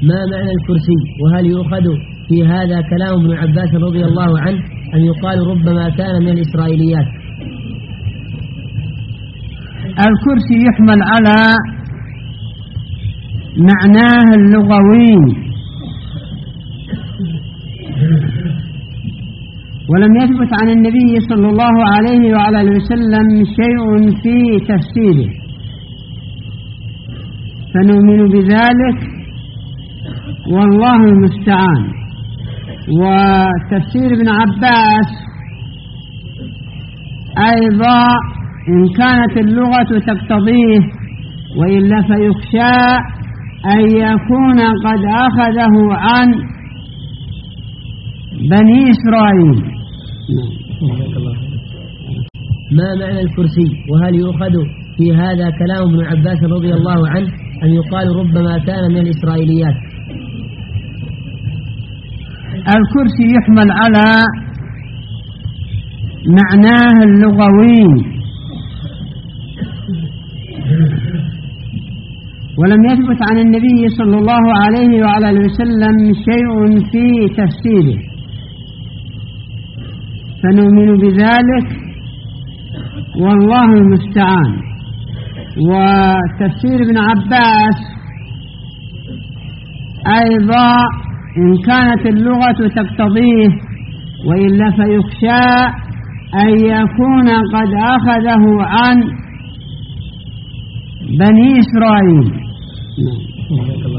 ما معنى الكرسي؟ وهل يؤخذ في هذا كلام ابن عباس رضي الله عنه أن يقال ربما كان من الإسرائيليات؟ الكرسي يحمل على معناه اللغوي، ولم يثبت عن النبي صلى الله عليه وعلى وسلم شيء في تفسيره، فنؤمن بذلك والله المستعان. وتفسير ابن عباس أيضا إن كانت اللغة تقتضيه، وإلا فيخشى أن يكون قد أخذه عن بني إسرائيل. ما معنى الكرسي؟ وهل يؤخذ في هذا كلام ابن عباس رضي الله عنه أن يقال ربما كان من الإسرائيليات؟ الكرسي يحمل على معناه اللغوي، ولم يثبت عن النبي صلى الله عليه وعلى وسلم شيء في تفسيره، فنؤمن بذلك والله المستعان. وتفسير ابن عباس أيضا إن كانت اللغة تقتضيه، وإلا فيخشى أن يكون قد أخذه عن بني إسرائيل.